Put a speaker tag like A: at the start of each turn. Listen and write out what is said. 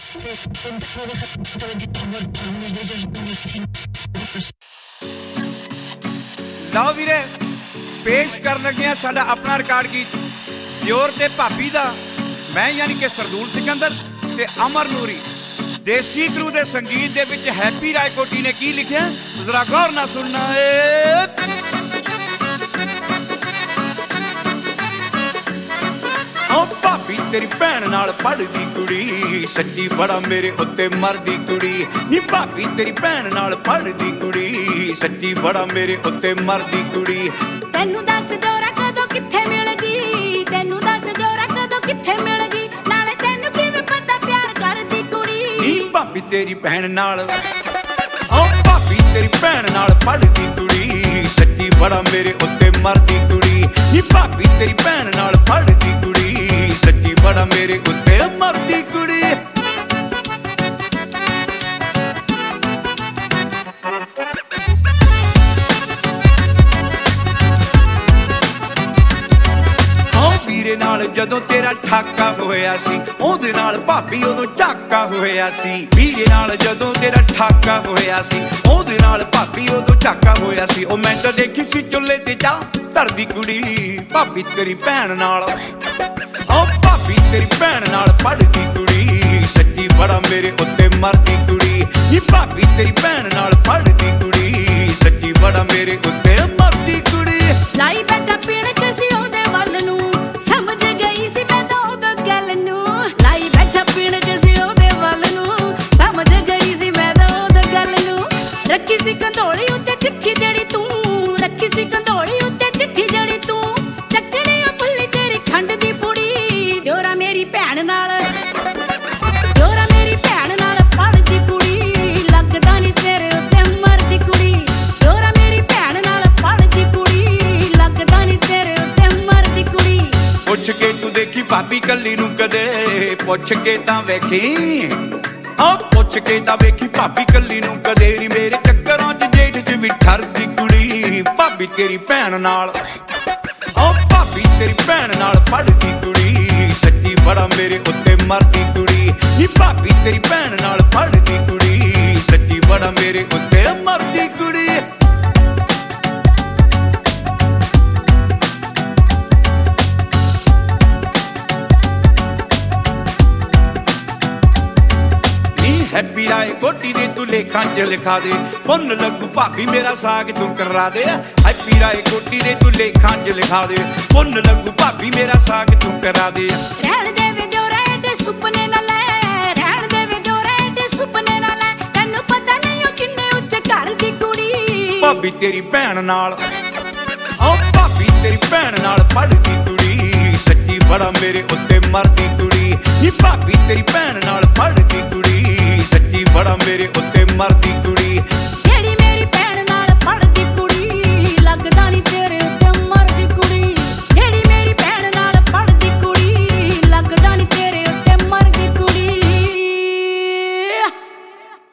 A: ਲਓ ਵੀਰੇ ਪੇਸ਼ ਕਰਨ ਲੱਗੇ ਆ ਸਾਡਾ ਆਪਣਾ ਰਿਕਾਰਡ ਗੀਤ ਦਿਓਰ ਤੇ ਭਾਬੀ ਦਾ। ਮੈਂ ਯਾਨੀ ਕਿ ਸਰਦੂਲ ਸਿਕੰਦਰ ਤੇ ਅਮਰ ਨੂਰੀ। ਦੇਸੀ ਕਰੂ ਦੇ ਸੰਗੀਤ ਦੇ ਵਿੱਚ ਹੈਪੀ ਰਾਏਕੋਟੀ ਨੇ ਕੀ ਲਿਖਿਆ ਜ਼ਰਾ ਗੌਰ ਨਾਲ ਸੁਣਨਾ ਏ। ਭਾਬੀ ਤੇਰੀ ਭੈਣ ਨਾਲ ਪੜ੍ਹਦੀ ਕੁੜੀ ਸੱਚੀ ਬੜਾ ਮੇਰੇ ਉੱਤੇ ਮਰਦੀ ਕੁੜੀ ਨੀ। ਭਾਬੀ ਤੇਰੀ ਭੈਣ ਨਾਲ ਪੜ੍ਹਦੀ ਕੁੜੀ ਸੱਚੀ ਬੜਾ ਮੇਰੇ ਉੱਤੇ ਮਰਦੀ ਕੁੜੀ।
B: ਤੈਨੂੰ ਦੱਸ ਜੋਰਾ ਕਦੋਂ ਕਿੱਥੇ ਮਿਲ ਗਈ, ਤੈਨੂੰ ਦੱਸ ਜੋਰਾ ਕਦੋਂ ਕਿੱਥੇ ਮਿਲ ਗਈ, ਨਾਲੇ ਤੈਨੂੰ ਕਿਵੇਂ ਪਤਾ ਪਿਆਰ ਕਰਦੀ ਕੁੜੀ
A: ਨੀ। ਭਾਬੀ ਤੇਰੀ ਭੈਣ ਨਾਲ ਭਾਬੀ ਤੇਰੀ ਭੈਣ ਨਾਲ ਪੜ੍ਹਦੀ ਕੁੜੀ ਸੱਚੀ ਬੜਾ ਮੇਰੇ ਉੱਤੇ ਮਰਦੀ ਕੁੜੀ ਨੀ। ਭਾਬੀ ਤੇਰੀ ਭੈਣ ਨਾਲ ਪੜ੍ਹਦੀ ਕੁੜੀ ਸੱਚੀ ਬੜਾ ਮੇਰੇ ਉੱਤੇ ਮਰਦੀ ਕੁੜੀ। ਵੀਰੇ ਨਾਲ ਜਦੋਂ ਤੇਰਾ ਠਾਕਾ ਹੋਇਆ ਸੀ ਉਹਦੇ ਨਾਲ ਭਾਬੀ ਉਦੋਂ ਝਾਕਾ ਹੋਇਆ ਸੀ। ਵੀਰੇ ਨਾਲ ਜਦੋਂ ਤੇਰਾ ਠਾਕਾ ਹੋਇਆ ਸੀ ਉਹਦੇ ਨਾਲ ਭਾਬੀ ਉਦੋਂ ਝਾਕਾ ਹੋਇਆ ਸੀ। ਉਹ ਮੈਂ ਤਾਂ ਦੇਖੀ ਸੀ ਚੁੱਲ੍ਹੇ ਤੇ ਚਾਹ ਧਰਦੀ ਕੁੜੀ ਭਾਬੀ ਤੇਰੀ ਭੈਣ ਨਾਲ। ਭਾਬੀ ਤੇਰੀ ਭੈਣ ਨਾਲ ਪੜ੍ਹਦੀ ਕੁੜੀ ਸੱਚੀ ਬੜਾ ਮੇਰੇ ਉੱਤੇ ਮਰਦੀ ਕੁੜੀ ਨੀ। ਭਾਬੀ ਤੇਰੀ ਭੈਣ ਨਾਲ ਪੜ੍ਹਦੀ ਕੁੜੀ ਸੱਚੀ ਬੜਾ ਮੇਰੇ ਉੱਤੇ ਮਰਦੀ ਕੁੜੀ।
B: ਲਾਈ ਬੈਠਾ ਪੀਣਕ ਸੀ ਉਹਦੇ ਵੱਲ ਨੂੰ ਸਮਝ ਗਈ ਸੀ ਮੈਂ ਤਾਂ ਉਦੋਂ ਗੱਲ ਨੂੰ। ਲਾਈ ਬੈਠਾ ਪੀਣਕ ਸੀ ਉਹਦੇ ਵੱਲ ਨੂੰ ਸਮਝ ਗਈ ਸੀ ਮੈਂ ਤਾਂ ਉਦੋਂ ਗੱਲ ਨੂੰ। ਰੱਖੀ ਸੀ ਕੰਧੋਲੀ ਉੱਤੇ ਚਿੱਠੀ ਜਿਹੜੀ ਤੂੰ, ਰੱਖੀ ਸੀ ਕੰਧੋਲੀ ਉੱਤੇ ਚਿੱਠੀ ਜਿਹੜੀ ਤੂੰ, ਚੱਕਣੀ ਆ ਭੁੱਲੀ ਤੇਰੀ ਖੰਡ ਦੀ ਪੁੜੀ। ਦਿਓਰਾ ਮੇਰੀ ਭੈਣ ਨਾਲ, ਦਿਓਰਾ ਮੇਰੀ ਭੈਣ ਨਾਲ ਪੜ੍ਹਦੀ ਕੁੜੀ ਲੱਗਦਾ ਨੀ ਤੇਰੇ ਉੱਤੇ ਮਰਦੀ ਕੁੜੀ। ਦਿਓਰਾ ਮੇਰੀ ਭੈਣ ਨਾਲ ਪੜ੍ਹਦੀ ਕੁੜੀ ਲੱਗਦਾ ਨੀ ਤੇਰੇ ਉੱਤੇ ਮਰਦੀ ਕੁੜੀ।
A: ਪੁੱਛ ਕੇ ਤੂੰ ਦੇਖੀ ਭਾਬੀ ਕੱਲੀ ਨੂੰ ਕਦੇ, ਪੁੱਛ ਕੇ ਤਾਂ ਵੇਖੀ ਪੁੱਛ ਕੇ ਤਾਂ ਵੇਖੀ ਭਾਬੀ ਕੱਲੀ ਨੂੰ ਕਦੇ ਨੀ। ਮੇਰੇ ਚੱਕਰਾਂ 'ਚ ਜੇਠ 'ਚ ਵੀ ਠਰਦੀ ਕੁੜੀ ਭਾਬੀ ਤੇਰੀ ਭੈਣ ਨਾਲ। ਭਾਬੀ ਤੇਰੀ ਭੈਣ ਨਾਲ ਪੜ੍ਹਦੀ ਕੁੜੀ ਸੱਚੀ ਬੜਾ ਮੇਰੇ ਉੱਤੇ ਮਰਦੀ ਕੁੜੀ ਨੀ। ਭਾਬੀ ਤੇਰੀ ਭੈਣ ਨਾਲ ਪੜ੍ਹਦੀ ਕੁੜੀ ਸੱਚੀ ਬੜਾ ਮੇਰੇ ਉੱਤੇ ਮਰਦੀ ਕੁੜੀ। ਹੈਪੀ ਰਾਏਕੋਟੀ ਦੇ ਤੂੰ ਲੇਖਾਂ 'ਚ ਲਿਖਾ ਦੇ ਪੁੰਨ ਲੱਗੂ ਭਾਬੀ ਮੇਰਾ ਸਾਗ ਤੂੰ ਕਰਾ ਦੇ। ਹੈਪੀ ਰਾਏਕੋਟੀ ਦੇ ਤੂੰ ਲੇਖਾਂ 'ਚ ਲਿਖਾ ਦੇ ਪੁੰਨ ਲੱਗੂ ਭਾਬੀ ਮੇਰਾ ਸਾਗ ਤੂੰ ਕਰਾ ਦੇ।
B: ਰਹਿਣ ਦੇ ਵੇ ਜੋਰਾ ਏਡੇ ਸੁਪਨੇ ਨਾ ਲੈ, ਰਹਿਣ ਦੇ ਵੇ ਜੋਰਾ ਏਡੇ ਸੁਪਨੇ ਨਾ ਲੈ, ਤੈਨੂੰ ਪਤਾ ਨਹੀਂ ਉਹ ਕਿੰਨੇ ਉੱਚੇ ਘਰ ਦੀ ਕੁੜੀ
A: ਭਾਬੀ ਤੇਰੀ ਭੈਣ ਨਾਲ। ਭਾਬੀ ਤੇਰੀ ਭੈਣ ਨਾਲ ਪੜ੍ਹਦੀ ਕੁੜੀ ਸੱਚੀ ਬੜਾ ਮੇਰੇ ਉੱਤੇ ਮਰਦੀ ਕੁੜੀ ਨੀ। ਭਾਬੀ ਤੇਰੀ ਭੈਣ ਨਾਲ ਪੜ੍ਹਦੀ